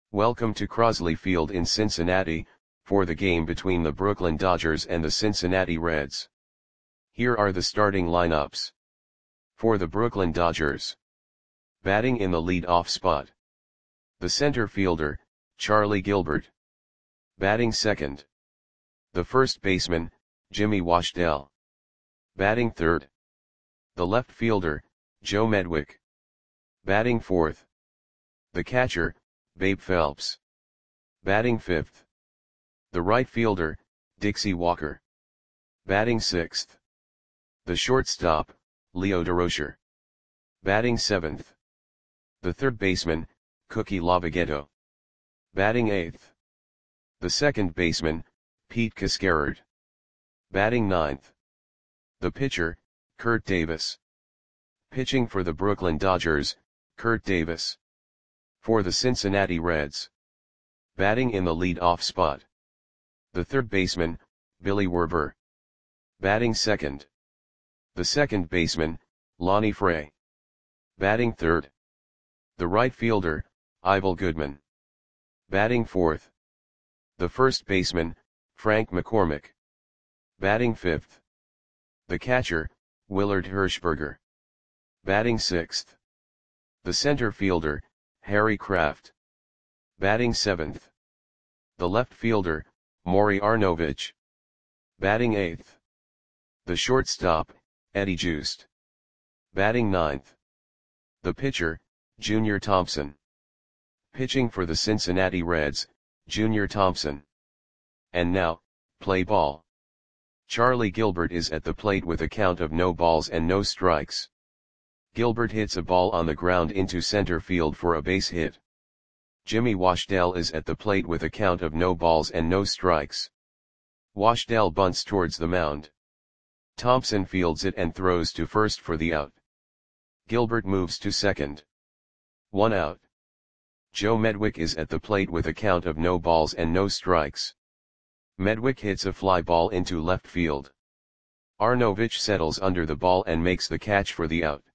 Welcome to Crosley Field in Cincinnati, for the game between the Brooklyn Dodgers and the Cincinnati Reds. Here are the starting lineups. For the Brooklyn Dodgers. Batting in the lead-off spot. The center fielder, Charlie Gilbert. Batting second. The first baseman, Jimmy Washdell. Batting third. The left fielder, Joe Medwick. Batting fourth. The catcher, Babe Phelps. Batting fifth. The right fielder, Dixie Walker. Batting sixth. The shortstop, Leo Durocher. Batting seventh. The third baseman, Cookie Lavagetto. Batting eighth. The second baseman, Pete Cascarard. Batting ninth. The pitcher, Kurt Davis. Pitching for the Brooklyn Dodgers, Kurt Davis. For the Cincinnati Reds. Batting in the lead-off spot. The third baseman, Billy Werber. Batting second. The second baseman, Lonnie Fray. Batting third. The right fielder, Ivel Goodman. Batting fourth. The first baseman, Frank McCormick. Batting fifth. The catcher, Willard Hirschberger. Batting sixth. The center fielder, Harry Kraft. Batting seventh. The left fielder, Maury Arnovich. Batting eighth. The shortstop, Eddie Joost. Batting ninth. The pitcher, Junior Thompson. Pitching for the Cincinnati Reds, Junior Thompson. And now, play ball. Charlie Gilbert is at the plate with a count of no balls and no strikes. Gilbert hits a ball on the ground into center field for a base hit. Jimmy Washdell is at the plate with a count of no balls and no strikes. Washdell bunts towards the mound. Thompson fields it and throws to first for the out. Gilbert moves to second. 1 out. Joe Medwick is at the plate with a count of no balls and no strikes. Medwick hits a fly ball into left field. Arnovich settles under the ball and makes the catch for the out.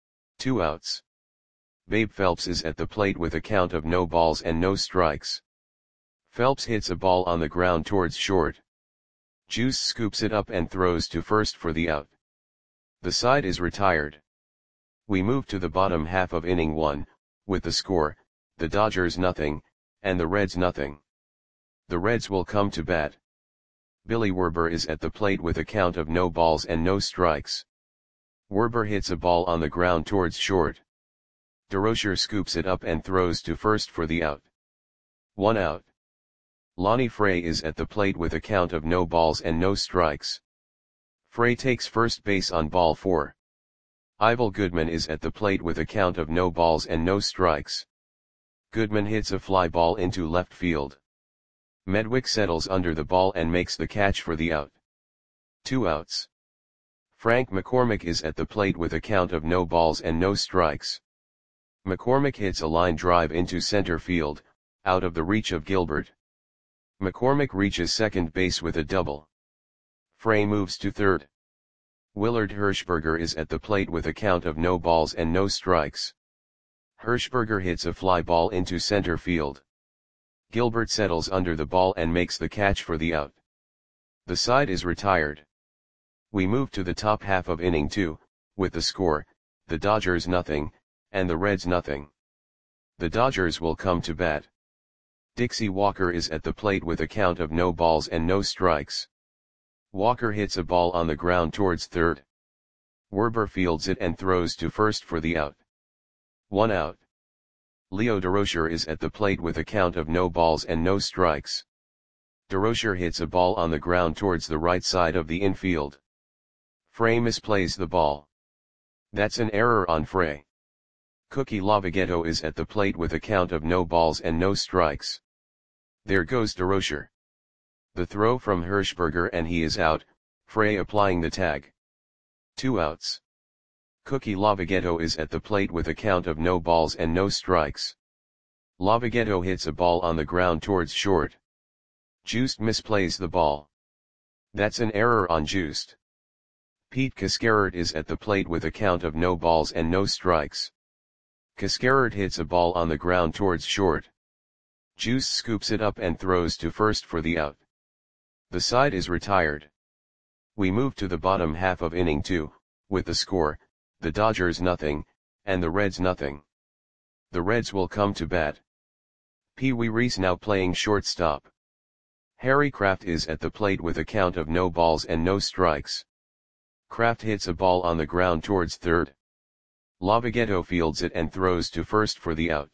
2 outs. Babe Phelps is at the plate with a count of no balls and no strikes. Phelps hits a ball on the ground towards short. Juice scoops it up and throws to first for the out. The side is retired. We move to the bottom half of inning 1, with the score, the Dodgers nothing, and the Reds nothing. The Reds will come to bat. Billy Werber is at the plate with a count of no balls and no strikes. Werber hits a ball on the ground towards short. Durocher scoops it up and throws to first for the out. 1 out. Lonnie Fray is at the plate with a count of no balls and no strikes. Fray takes first base on ball 4. Ivel Goodman is at the plate with a count of no balls and no strikes. Goodman hits a fly ball into left field. Medwick settles under the ball and makes the catch for the out. 2 outs. Frank McCormick is at the plate with a count of no balls and no strikes. McCormick hits a line drive into center field, out of the reach of Gilbert. McCormick reaches second base with a double. Fray moves to third. Willard Hirschberger is at the plate with a count of no balls and no strikes. Hirschberger hits a fly ball into center field. Gilbert settles under the ball and makes the catch for the out. The side is retired. We move to the top half of inning 2, with the score, the Dodgers nothing, and the Reds nothing. The Dodgers will come to bat. Dixie Walker is at the plate with a count of no balls and no strikes. Walker hits a ball on the ground towards third. Werber fields it and throws to first for the out. 1 out. Leo Durocher is at the plate with a count of no balls and no strikes. Durocher hits a ball on the ground towards the right side of the infield. Fray misplays the ball. That's an error on Fray. Cookie Lavagetto is at the plate with a count of no balls and no strikes. There goes Durocher. The throw from Hirschberger and he is out, Fray applying the tag. 2 outs. Cookie Lavagetto is at the plate with a count of no balls and no strikes. Lavagetto hits a ball on the ground towards short. Joost misplays the ball. That's an error on Joost. Pete Cascarard is at the plate with a count of no balls and no strikes. Cascarard hits a ball on the ground towards short. Juice scoops it up and throws to first for the out. The side is retired. We move to the bottom half of inning 2, with the score, the Dodgers nothing, and the Reds nothing. The Reds will come to bat. Pee Wee Reese now playing shortstop. Harry Kraft is at the plate with a count of no balls and no strikes. Kraft hits a ball on the ground towards third. Lavagetto fields it and throws to first for the out.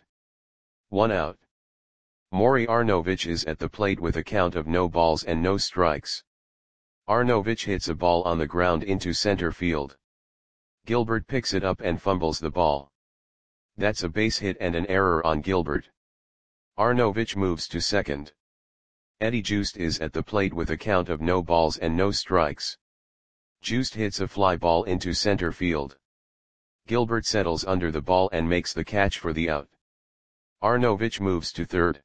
1 out. Maury Arnovich is at the plate with a count of no balls and no strikes. Arnovich hits a ball on the ground into center field. Gilbert picks it up and fumbles the ball. That's a base hit and an error on Gilbert. Arnovich moves to second. Eddie Joost is at the plate with a count of no balls and no strikes. Joost hits a fly ball into center field. Gilbert settles under the ball and makes the catch for the out. Arnovich moves to third.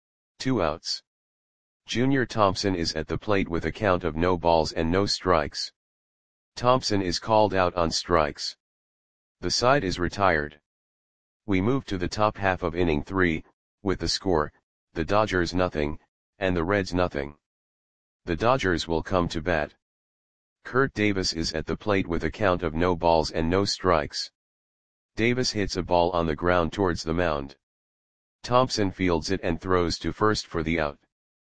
2 outs. Junior Thompson is at the plate with a count of no balls and no strikes. Thompson is called out on strikes. The side is retired. We move to the top half of inning 3, with the score, the Dodgers nothing, and the Reds nothing. The Dodgers will come to bat. Kurt Davis is at the plate with a count of no balls and no strikes. Davis hits a ball on the ground towards the mound. Thompson fields it and throws to first for the out.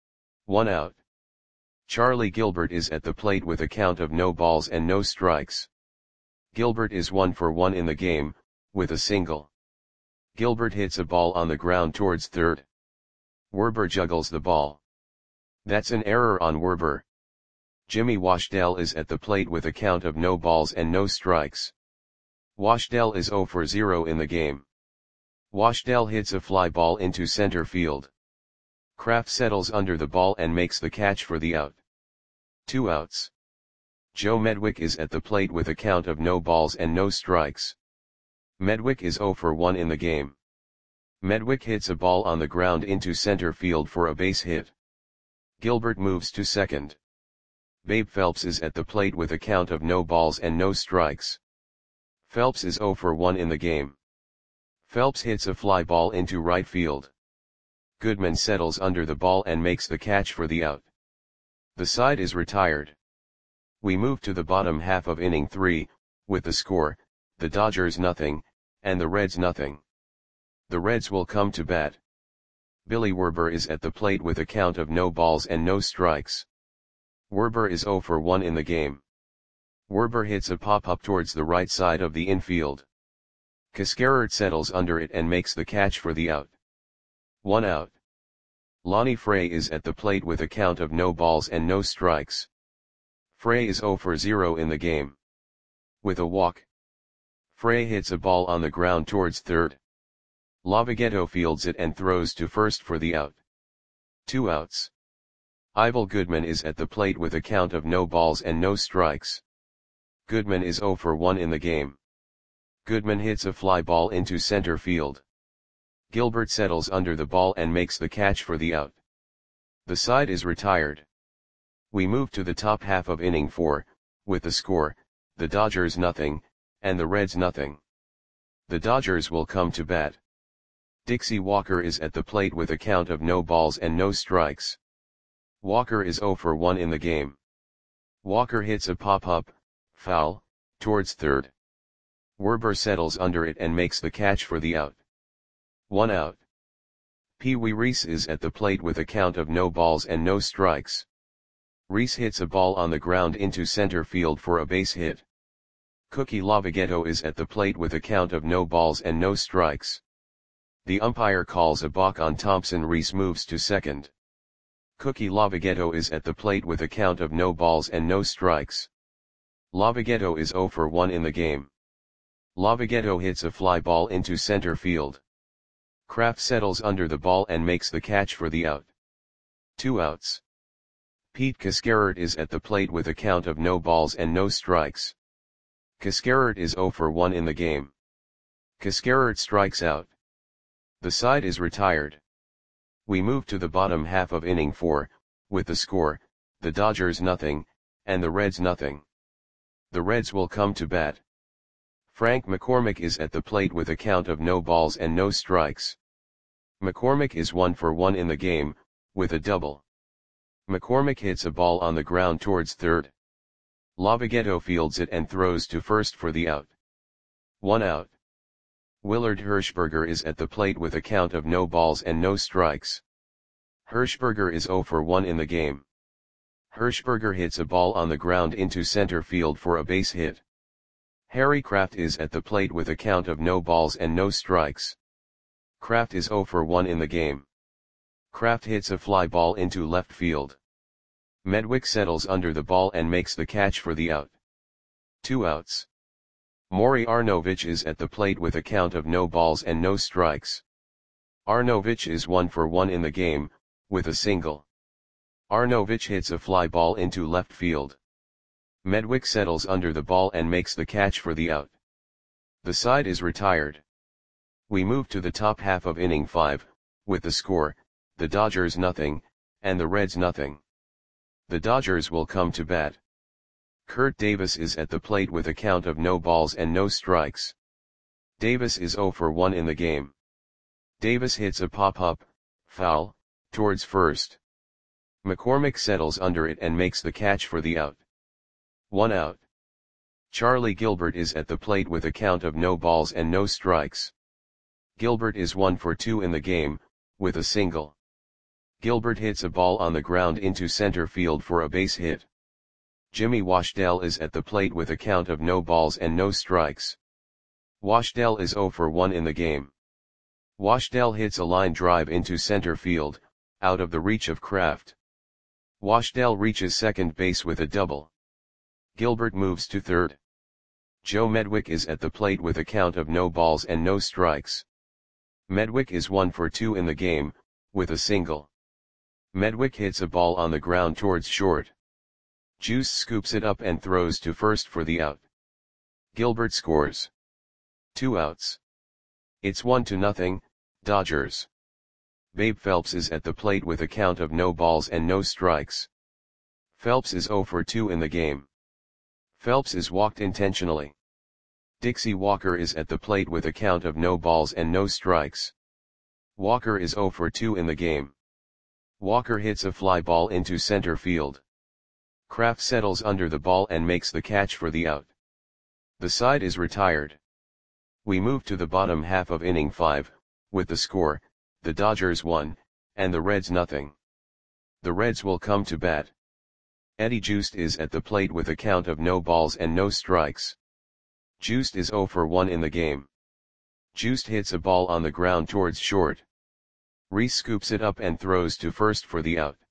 1 out. Charlie Gilbert is at the plate with a count of no balls and no strikes. Gilbert is 1 for 1 in the game, with a single. Gilbert hits a ball on the ground towards third. Werber juggles the ball. That's an error on Werber. Jimmy Washdell is at the plate with a count of no balls and no strikes. Washdell is 0 for 0 in the game. Washdell hits a fly ball into center field. Kraft settles under the ball and makes the catch for the out. 2 outs. Joe Medwick is at the plate with a count of no balls and no strikes. Medwick is 0 for 1 in the game. Medwick hits a ball on the ground into center field for a base hit. Gilbert moves to second. Babe Phelps is at the plate with a count of no balls and no strikes. Phelps is 0 for 1 in the game. Phelps hits a fly ball into right field. Goodman settles under the ball and makes the catch for the out. The side is retired. We move to the bottom half of inning 3, with the score, the Dodgers nothing, and the Reds nothing. The Reds will come to bat. Billy Werber is at the plate with a count of no balls and no strikes. Werber is 0 for 1 in the game. Werber hits a pop-up towards the right side of the infield. Cascarert settles under it and makes the catch for the out. 1 out. Lonnie Frey is at the plate with a count of no balls and no strikes. Frey is 0 for 0 in the game. With a walk. Frey hits a ball on the ground towards third. Lavagetto fields it and throws to first for the out. 2 outs. Ivel Goodman is at the plate with a count of no balls and no strikes. Goodman is 0 for 1 in the game. Goodman hits a fly ball into center field. Gilbert settles under the ball and makes the catch for the out. The side is retired. We move to the top half of inning 4, with the score, the Dodgers nothing, and the Reds nothing. The Dodgers will come to bat. Dixie Walker is at the plate with a count of no balls and no strikes. Walker is 0 for 1 in the game. Walker hits a pop-up, foul, towards third. Werber settles under it and makes the catch for the out. 1 out. Pee Wee Reese is at the plate with a count of no balls and no strikes. Reese hits a ball on the ground into center field for a base hit. Cookie Lavagetto is at the plate with a count of no balls and no strikes. The umpire calls a balk on Thompson. Reese moves to second. Cookie Lavagetto is at the plate with a count of no balls and no strikes. Lavagetto is 0 for 1 in the game. Lavagetto hits a fly ball into center field. Kraft settles under the ball and makes the catch for the out. 2 outs. Pete Cascarert is at the plate with a count of no balls and no strikes. Cascarert is 0 for 1 in the game. Cascarert strikes out. The side is retired. We move to the bottom half of inning 4, with the score, the Dodgers nothing, and the Reds nothing. The Reds will come to bat. Frank McCormick is at the plate with a count of no balls and no strikes. McCormick is 1 for 1 in the game, with a double. McCormick hits a ball on the ground towards third. Lavagetto fields it and throws to first for the out. 1 out. Willard Hirschberger is at the plate with a count of no balls and no strikes. Hirschberger is 0 for 1 in the game. Hirschberger hits a ball on the ground into center field for a base hit. Harry Kraft is at the plate with a count of no balls and no strikes. Kraft is 0 for 1 in the game. Kraft hits a fly ball into left field. Medwick settles under the ball and makes the catch for the out. 2 outs. Maury Arnovich is at the plate with a count of no balls and no strikes. Arnovich is 1 for 1 in the game, with a single. Arnovich hits a fly ball into left field. Medwick settles under the ball and makes the catch for the out. The side is retired. We move to the top half of inning 5, with the score, the Dodgers nothing, and the Reds nothing. The Dodgers will come to bat. Kurt Davis is at the plate with a count of no balls and no strikes. Davis is 0 for 1 in the game. Davis hits a pop-up, foul, towards first. McCormick settles under it and makes the catch for the out. 1 out. Charlie Gilbert is at the plate with a count of no balls and no strikes. Gilbert is 1 for 2 in the game, with a single. Gilbert hits a ball on the ground into center field for a base hit. Jimmy Washdell is at the plate with a count of no balls and no strikes. Washdell is 0 for 1 in the game. Washdell hits a line drive into center field, out of the reach of Kraft. Washdell reaches second base with a double. Gilbert moves to third. Joe Medwick is at the plate with a count of no balls and no strikes. Medwick is 1 for 2 in the game, with a single. Medwick hits a ball on the ground towards short. Juice scoops it up and throws to first for the out. Gilbert scores. 2 outs. It's 1-0, Dodgers. Babe Phelps is at the plate with a count of no balls and no strikes. Phelps is 0 for 2 in the game. Phelps is walked intentionally. Dixie Walker is at the plate with a count of no balls and no strikes. Walker is 0 for 2 in the game. Walker hits a fly ball into center field. Kraft settles under the ball and makes the catch for the out. The side is retired. We move to the bottom half of inning 5, with the score, the Dodgers 1, and the Reds nothing. The Reds will come to bat. Eddie Joost is at the plate with a count of no balls and no strikes. Joost is 0 for 1 in the game. Joost hits a ball on the ground towards short. Reese scoops it up and throws to first for the out.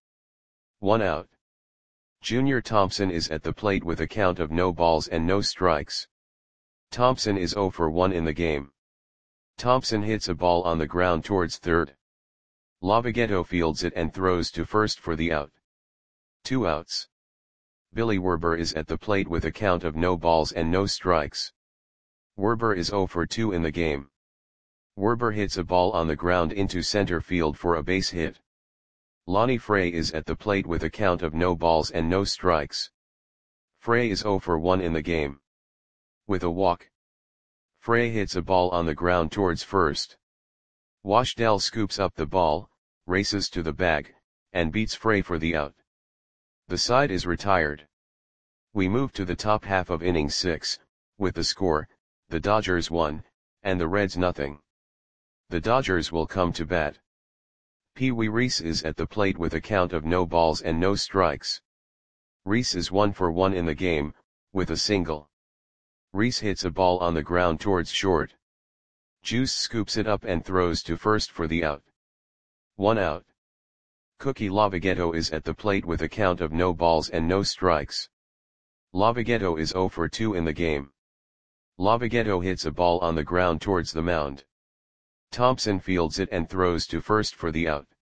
1 out. Junior Thompson is at the plate with a count of no balls and no strikes. Thompson is 0 for 1 in the game. Thompson hits a ball on the ground towards third. Lavagetto fields it and throws to first for the out. 2 outs. Billy Werber is at the plate with a count of no balls and no strikes. Werber is 0 for 2 in the game. Werber hits a ball on the ground into center field for a base hit. Lonnie Frey is at the plate with a count of no balls and no strikes. Frey is 0 for 1 in the game. With a walk. Frey hits a ball on the ground towards first. Washdell scoops up the ball, races to the bag, and beats Frey for the out. The side is retired. We move to the top half of inning 6, with the score, the Dodgers 1, and the Reds nothing. The Dodgers will come to bat. Pee Wee Reese is at the plate with a count of no balls and no strikes. Reese is 1 for 1 in the game, with a single. Reese hits a ball on the ground towards short. Juice scoops it up and throws to first for the out. 1 out. Cookie Lavagetto is at the plate with a count of no balls and no strikes. Lavagetto is 0 for 2 in the game. Lavagetto hits a ball on the ground towards the mound. Thompson fields it and throws to first for the out.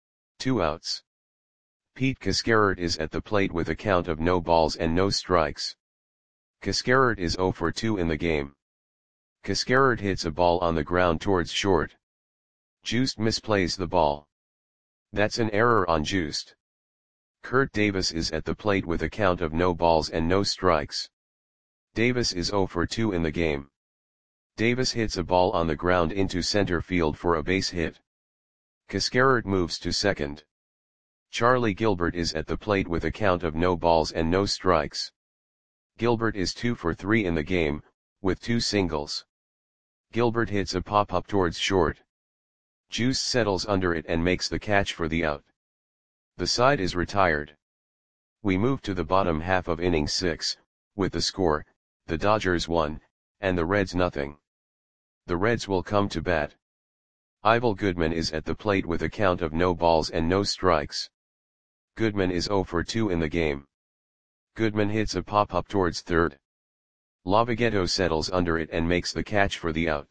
2 outs. Pete Cascarert is at the plate with a count of no balls and no strikes. Cascarert is 0 for 2 in the game. Cascarert hits a ball on the ground towards short. Joost misplays the ball. That's an error on Joost. Kurt Davis is at the plate with a count of no balls and no strikes. Davis is 0 for 2 in the game. Davis hits a ball on the ground into center field for a base hit. Cascarert moves to second. Charlie Gilbert is at the plate with a count of no balls and no strikes. Gilbert is 2 for 3 in the game, with 2 singles. Gilbert hits a pop-up towards short. Juice settles under it and makes the catch for the out. The side is retired. We move to the bottom half of inning 6, with the score, the Dodgers 1, and the Reds nothing. The Reds will come to bat. Ivel Goodman is at the plate with a count of no balls and no strikes. Goodman is 0 for 2 in the game. Goodman hits a pop-up towards third. Lavagetto settles under it and makes the catch for the out.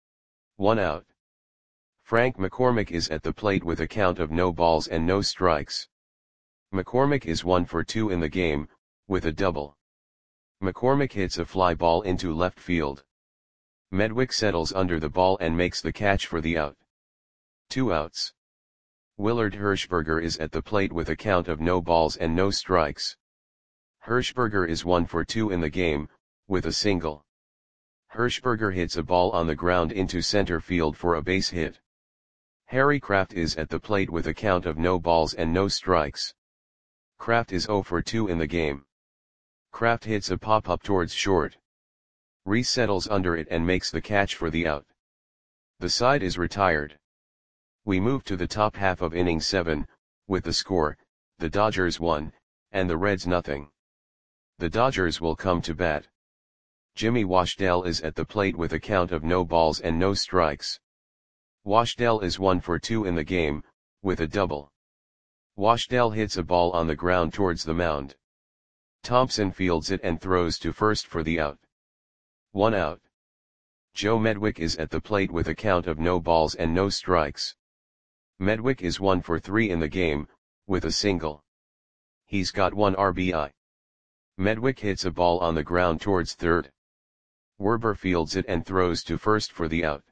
1 out. Frank McCormick is at the plate with a count of no balls and no strikes. McCormick is 1 for 2 in the game, with a double. McCormick hits a fly ball into left field. Medwick settles under the ball and makes the catch for the out. 2 outs. Willard Hirschberger is at the plate with a count of no balls and no strikes. Hirschberger is 1 for 2 in the game, with a single. Hirschberger hits a ball on the ground into center field for a base hit. Harry Kraft is at the plate with a count of no balls and no strikes. Kraft is 0 for 2 in the game. Kraft hits a pop-up towards short. Reese settles under it and makes the catch for the out. The side is retired. We move to the top half of inning 7, with the score, the Dodgers 1, and the Reds nothing. The Dodgers will come to bat. Jimmy Washdale is at the plate with a count of no balls and no strikes. Washdale is 1 for 2 in the game, with a double. Washdale hits a ball on the ground towards the mound. Thompson fields it and throws to first for the out. 1 out. Joe Medwick is at the plate with a count of no balls and no strikes. Medwick is 1 for 3 in the game, with a single. He's got 1 RBI. Medwick hits a ball on the ground towards third. Werber fields it and throws to first for the out.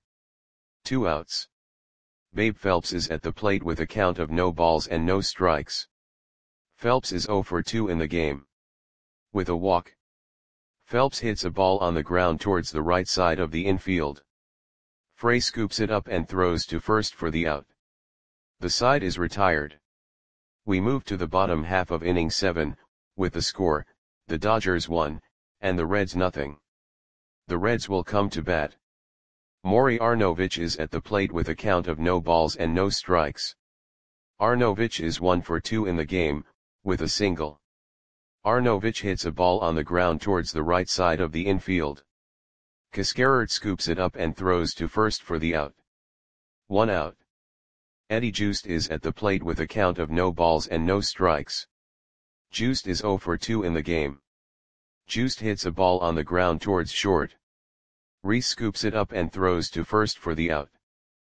2 outs. Babe Phelps is at the plate with a count of no balls and no strikes. Phelps is 0 for 2 in the game. With a walk. Phelps hits a ball on the ground towards the right side of the infield. Frey scoops it up and throws to first for the out. The side is retired. We move to the bottom half of inning 7, with the score, the Dodgers 1, and the Reds nothing. The Reds will come to bat. Maury Arnovich is at the plate with a count of no balls and no strikes. Arnovich is 1 for 2 in the game, with a single. Arnovich hits a ball on the ground towards the right side of the infield. Cascarert scoops it up and throws to first for the out. 1 out. Eddie Joost is at the plate with a count of no balls and no strikes. Joost is 0 for 2 in the game. Joost hits a ball on the ground towards short. Reese scoops it up and throws to first for the out.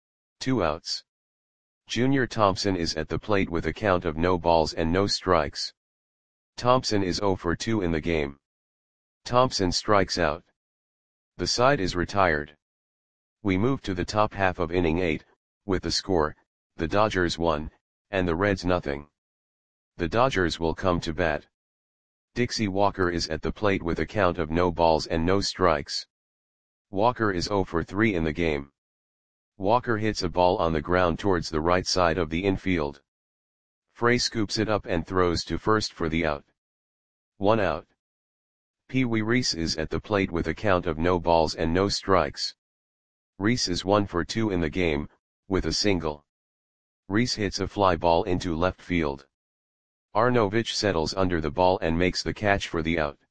2 outs. Junior Thompson is at the plate with a count of no balls and no strikes. Thompson is 0 for 2 in the game. Thompson strikes out. The side is retired. We move to the top half of inning 8, with the score, the Dodgers 1, and the Reds nothing. The Dodgers will come to bat. Dixie Walker is at the plate with a count of no balls and no strikes. Walker is 0 for 3 in the game. Walker hits a ball on the ground towards the right side of the infield. Frey scoops it up and throws to first for the out. 1 out. Pee Wee Reese is at the plate with a count of no balls and no strikes. Reese is 1 for 2 in the game, with a single. Reese hits a fly ball into left field. Arnovich settles under the ball and makes the catch for the out.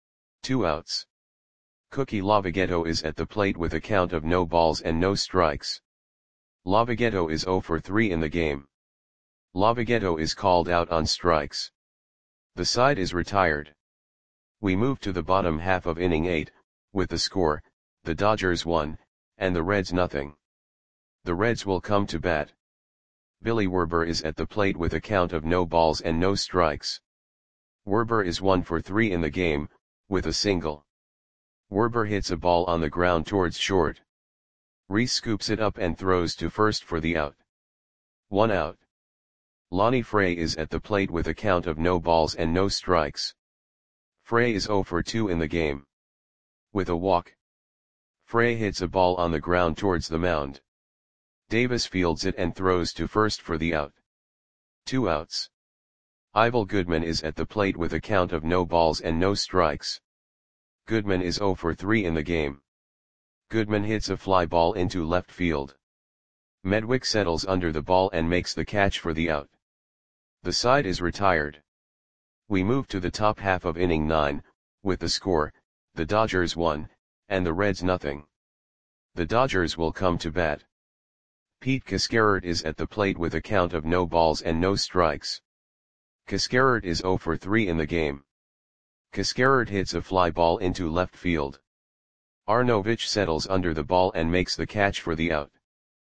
2 outs. Cookie Lavagetto is at the plate with a count of no balls and no strikes. Lavagetto is 0 for 3 in the game. Lavagetto is called out on strikes. The side is retired. We move to the bottom half of inning 8, with the score, the Dodgers 1, and the Reds nothing. The Reds will come to bat. Billy Werber is at the plate with a count of no balls and no strikes. Werber is 1 for 3 in the game, with a single. Werber hits a ball on the ground towards short. Reese scoops it up and throws to first for the out. 1 out. Lonnie Frey is at the plate with a count of no balls and no strikes. Frey is 0 for 2 in the game. With a walk. Frey hits a ball on the ground towards the mound. Davis fields it and throws to first for the out. 2 outs. Ivel Goodman is at the plate with a count of no balls and no strikes. Goodman is 0 for 3 in the game. Goodman hits a fly ball into left field. Medwick settles under the ball and makes the catch for the out. The side is retired. We move to the top half of inning 9, with the score, the Dodgers 1, and the Reds nothing. The Dodgers will come to bat. Pete Cascarert is at the plate with a count of no balls and no strikes. Cascarert is 0 for 3 in the game. Cascarert hits a fly ball into left field. Arnovich settles under the ball and makes the catch for the out.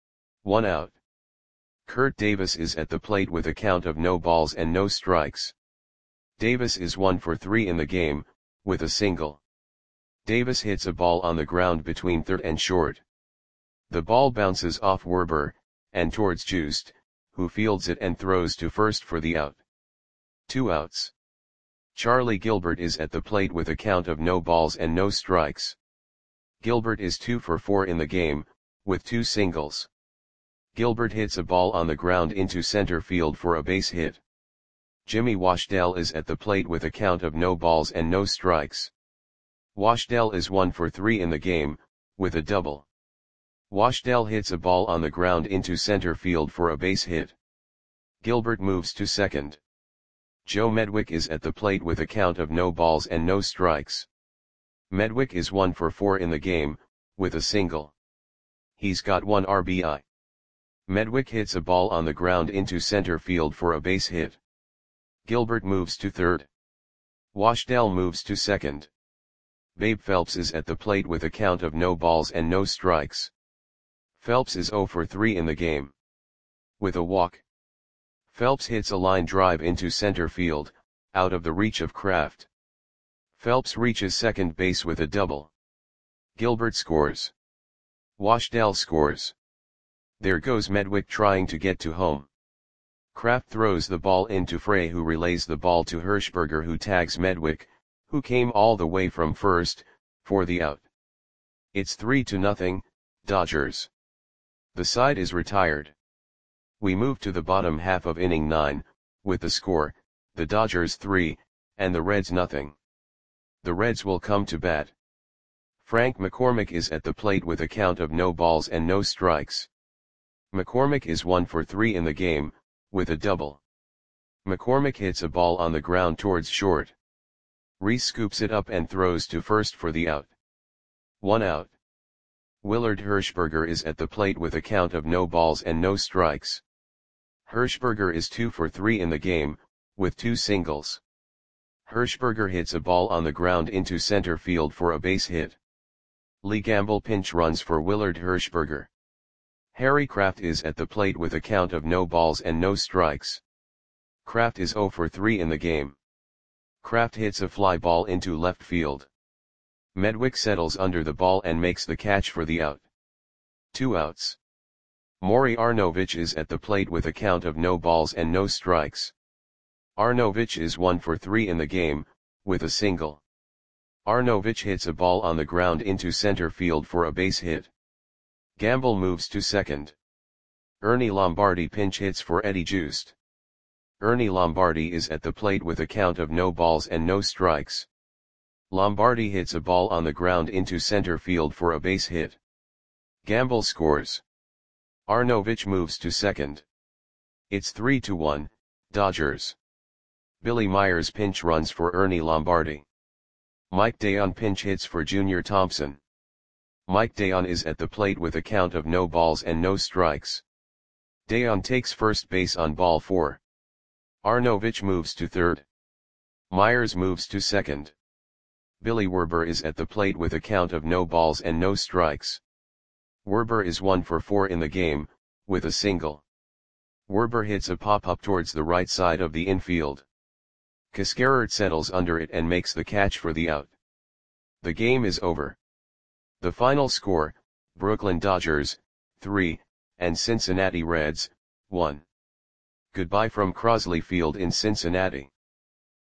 1 out. Kurt Davis is at the plate with a count of no balls and no strikes. Davis is 1 for 3 in the game, with a single. Davis hits a ball on the ground between third and short. The ball bounces off Werber, and towards Just, who fields it and throws to first for the out. 2 outs. Charlie Gilbert is at the plate with a count of no balls and no strikes. Gilbert is 2 for 4 in the game, with 2 singles. Gilbert hits a ball on the ground into center field for a base hit. Jimmy Washdell is at the plate with a count of no balls and no strikes. Washdell is 1 for 3 in the game, with a double. Washdell hits a ball on the ground into center field for a base hit. Gilbert moves to second. Joe Medwick is at the plate with a count of no balls and no strikes. Medwick is 1 for 4 in the game, with a single. He's got 1 RBI. Medwick hits a ball on the ground into center field for a base hit. Gilbert moves to third. Washdell moves to second. Babe Phelps is at the plate with a count of no balls and no strikes. Phelps is 0 for 3 in the game. With a walk. Phelps hits a line drive into center field, out of the reach of Kraft. Phelps reaches second base with a double. Gilbert scores. Washdell scores. There goes Medwick trying to get to home. Kraft throws the ball into Frey, who relays the ball to Hirschberger, who tags Medwick, who came all the way from first, for the out. It's 3-0, Dodgers. The side is retired. We move to the bottom half of inning 9, with the score, the Dodgers 3, and the Reds nothing. The Reds will come to bat. Frank McCormick is at the plate with a count of no balls and no strikes. McCormick is 1 for 3 in the game, with a double. McCormick hits a ball on the ground towards short. Reese scoops it up and throws to first for the out. 1 out. Willard Hirschberger is at the plate with a count of no balls and no strikes. Hirschberger is 2 for 3 in the game, with 2 singles. Hirschberger hits a ball on the ground into center field for a base hit. Lee Gamble pinch runs for Willard Hirschberger. Harry Kraft is at the plate with a count of no balls and no strikes. Kraft is 0 for 3 in the game. Kraft hits a fly ball into left field. Medwick settles under the ball and makes the catch for the out. 2 outs. Maury Arnovich is at the plate with a count of no balls and no strikes. Arnovich is 1 for 3 in the game, with a single. Arnovich hits a ball on the ground into center field for a base hit. Gamble moves to second. Ernie Lombardi pinch hits for Eddie Just. Ernie Lombardi is at the plate with a count of no balls and no strikes. Lombardi hits a ball on the ground into center field for a base hit. Gamble scores. Arnovich moves to second. It's 3-1, Dodgers. Billy Myers pinch runs for Ernie Lombardi. Mike Dayon pinch hits for Junior Thompson. Mike Dayon is at the plate with a count of no balls and no strikes. Dayon takes first base on ball 4. Arnovich moves to third. Myers moves to second. Billy Werber is at the plate with a count of no balls and no strikes. Werber is 1 for 4 in the game, with a single. Werber hits a pop-up towards the right side of the infield. Cascarert settles under it and makes the catch for the out. The game is over. The final score, Brooklyn Dodgers, 3, and Cincinnati Reds, 1. Goodbye from Crosley Field in Cincinnati.